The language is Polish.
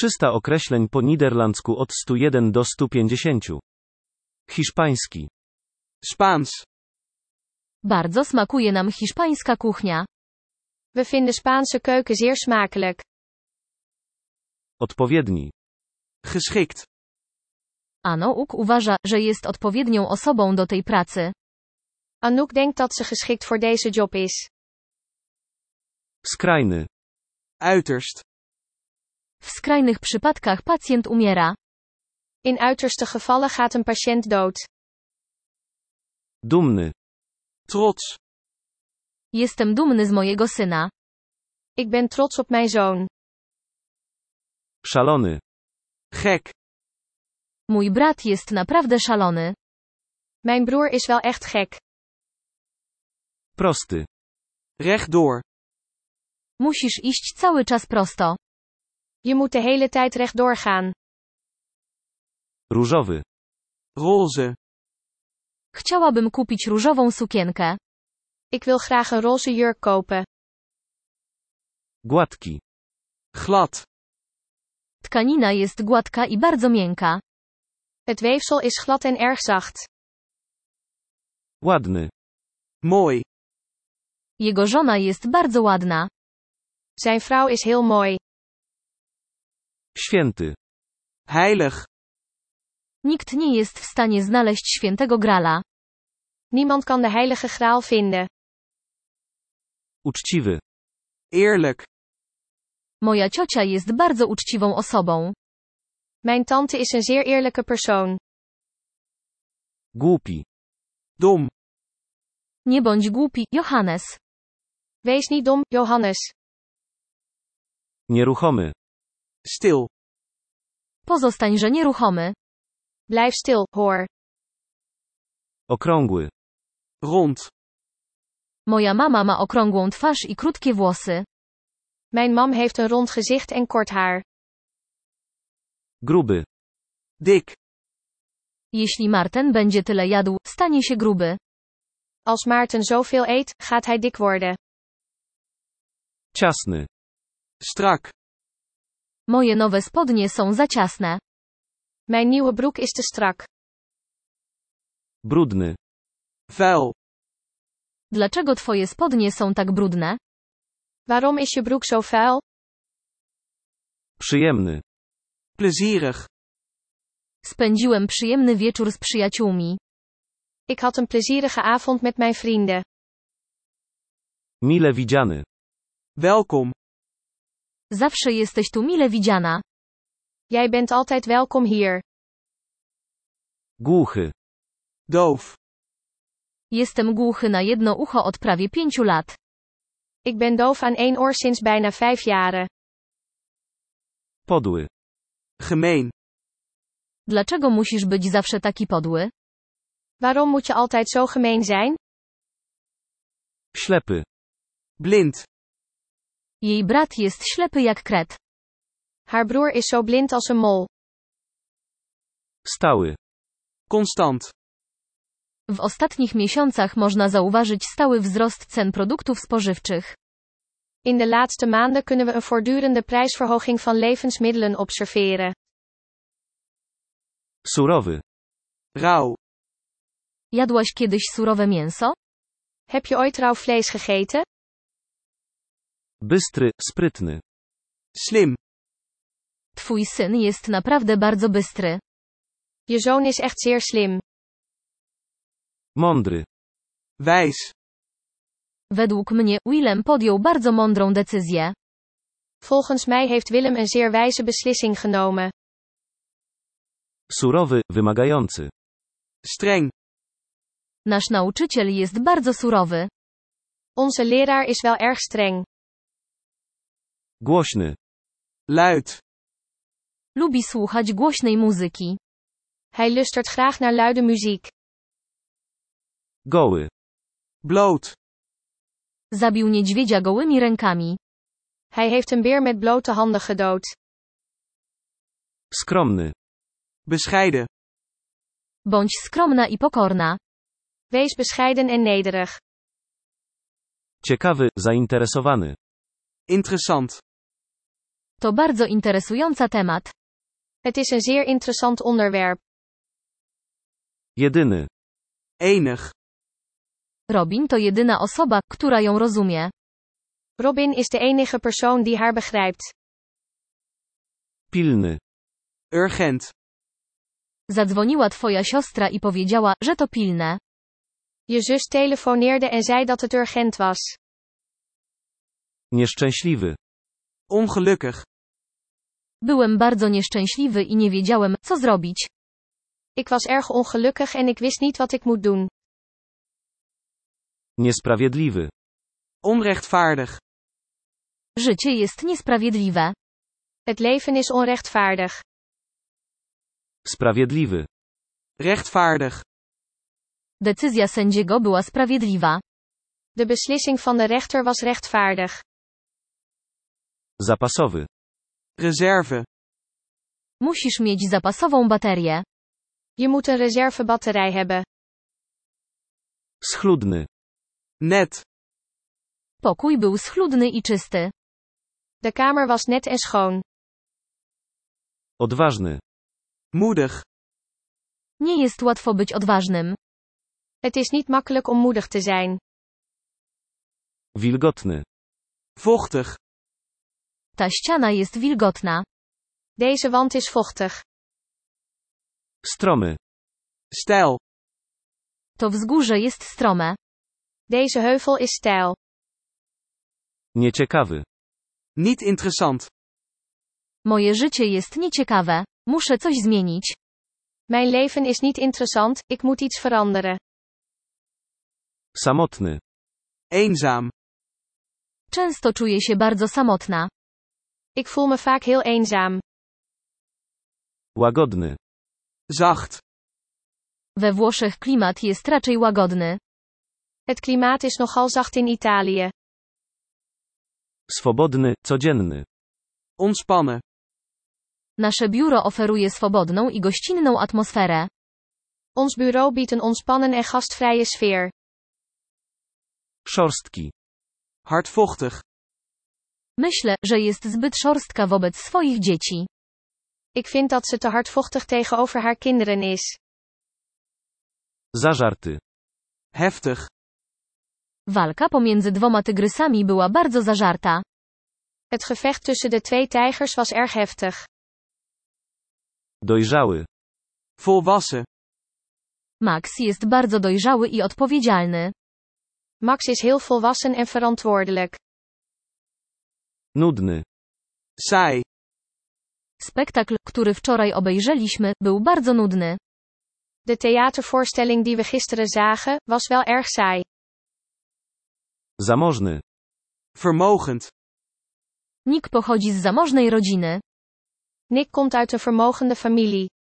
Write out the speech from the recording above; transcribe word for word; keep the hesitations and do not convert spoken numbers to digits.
trzysta określeń po niderlandzku od stu jeden do stu pięćdziesięciu. Hiszpański. Spaans. Bardzo smakuje nam hiszpańska kuchnia. We vinden Spaanse keuken zeer smakelijk. Odpowiedni. Geschikt. Anouk uważa, że jest odpowiednią osobą do tej pracy. Anouk denkt dat ze geschikt voor deze job is. Skrajny. Uiterst. W skrajnych przypadkach pacjent umiera. In uiterste gevallen gaat een patiënt dood. Dumny. Trots. Jestem dumny z mojego syna. Ik ben trots op mijn zoon. Szalony. Gek. Mój brat jest naprawdę szalony. Mijn broer is wel echt gek. Prosty. Rechtdoor. Musisz iść cały czas prosto. Je moet de hele tijd rechtdoor gaan. Różowy. Roze. Chciałabym kupić różową sukienkę. Ik wil graag een roze jurk kopen. Gładki. Glad. Tkanina jest gładka i bardzo miękka. Het weefsel is glad en erg zacht. Ładny. Mooi. Jego żona jest bardzo ładna. Zijn vrouw is heel mooi. Święty. Heilig. Nikt nie jest w stanie znaleźć świętego grala. Niemand kan de heilige graal vinden. Uczciwy. Eerlijk. Moja ciocia jest bardzo uczciwą osobą. Mijn tante is een zeer eerlijke persoon. Głupi. Dom. Nie bądź głupi, Johannes. Wees niet dom, Johannes. Nieruchomy. Stil. Pozostańże nieruchomy. Blijf stil, hoor. Okrągły. Rond. Moja mama ma okrągłą twarz i krótkie włosy. Mijn mam heeft een rond gezicht en kort haar. Gruby. Dik. Jeśli Marten będzie tyle jadł, stanie się gruby. Als Maarten zoveel eet, gaat hij dik worden. Ciasny. Strak. Moje nowe spodnie są za ciasne. Mijn nieuwe broek is te strak. Brudny. Vuil. Dlaczego twoje spodnie są tak brudne? Waarom is je broek zo vuil? Przyjemny. Plezierig. Spędziłem przyjemny wieczór z przyjaciółmi. Ik had een plezierige avond met mijn vrienden. Mile widziany. Welkom. Zawsze jesteś tu mile widziana. Jij bent altijd welkom hier. Głuchy. Doof. Jestem głuchy na jedno ucho od prawie pięciu lat. Ik ben doof aan één oor sinds bijna vijf jaren. Podły. Gemeen. Dlaczego musisz być zawsze taki podły? Waarom moet je altijd zo gemeen zijn? Ślepy. Blind. Jej brat jest ślepy jak kret. Haar broer is zo blind als een mol. Stały. Constant. W ostatnich miesiącach można zauważyć stały wzrost cen produktów spożywczych. In de laatste maanden kunnen we een voortdurende prijsverhoging van levensmiddelen observeren. Surowy. Rauw. Jadłaś kiedyś surowe mięso? Heb je ooit rauw vlees gegeten? Bystry, sprytny. Slim. Twój syn jest naprawdę bardzo bystry. Je zoon is echt zeer slim. Mądry. Wijs. Według mnie, Willem podjął bardzo mądrą decyzję. Volgens mij heeft Willem een zeer wijze beslissing genomen. Surowy, wymagający. Streng. Nasz nauczyciel jest bardzo surowy. Onze leraar is wel erg streng. Głośny. Luid. Lubi słuchać głośnej muzyki. Hij lustert graag naar luide muziek. Goły. Bloot. Zabił niedźwiedzia gołymi rękami. Hij heeft een beer met blote handen gedood. Skromny. Bescheiden. Bądź skromna i pokorna. Wees bescheiden en nederig. Ciekawy, zainteresowany. Interessant. To bardzo interesująca temat. Het is een zeer interessant onderwerp. Jedyny. Enig. Robin to jedyna osoba, która ją rozumie. Robin is de enige persoon die haar begrijpt. Pilny. Urgent. Zadzwoniła twoja siostra i powiedziała, że to pilne. Je zus telefoneerde en zei dat het urgent was. Nieszczęśliwy. Ongelukkig. Byłem bardzo nieszczęśliwy i nie wiedziałem, co zrobić. Ik was erg ongelukkig en ik wist niet wat ik moet doen. Niesprawiedliwy. Onrechtvaardig. Życie jest niesprawiedliwe. Het leven is onrechtvaardig. Sprawiedliwy. Rechtvaardig. Decyzja sędziego była sprawiedliwa. De beslissing van de rechter was rechtvaardig. Zapasowy. Reserve. Musisz mieć zapasową baterię. Je moet een reservebatterij hebben. Schludny. Net. Pokój był schludny i czysty. De kamer was net en schoon. Odważny. Moedig. Nie jest łatwo być odważnym. Het is niet makkelijk om moedig te zijn. Wilgotny. Vochtig. Ta ściana jest wilgotna. Deze wand is vochtig. Stromy. Steil. To wzgórze jest strome. Deze heuvel is steil. Nieciekawy. Niet interessant. Moje życie jest nieciekawe. Muszę coś zmienić. Mijn leven is niet interessant, ik moet iets veranderen. Samotny. Eenzaam. Często czuję się bardzo samotna. Ik voel me vaak heel eenzaam. Łagodny. Zacht. We Włoszech klimat jest raczej łagodny. Het klimaat is nogal zacht in Italië. Swobodny, codzienny. Ontspannen. Nasze biuro oferuje swobodną i gościnną atmosferę. Ons bureau biedt een ontspannen en gastvrije sfeer. Szorstki. Hardvochtig. Myślę, że jest zbyt szorstka wobec swoich dzieci. Ik vind dat ze te hardvochtig tegenover haar kinderen is. Zażarty. Heftig. Walka pomiędzy dwoma tygrysami była bardzo zażarta. Het gevecht tussen de twee tijgers was erg heftig. Dojrzały. Volwassen. Max jest bardzo dojrzały i odpowiedzialny. Max is heel volwassen en verantwoordelijk. Nudny. Saai. Spektakl, który wczoraj obejrzeliśmy, był bardzo nudny. De theatervoorstelling die we gisteren zagen, was wel erg saai. Zamożny. Vermogend. Nick pochodzi z zamożnej rodziny. Nick komt uit een vermogende familie.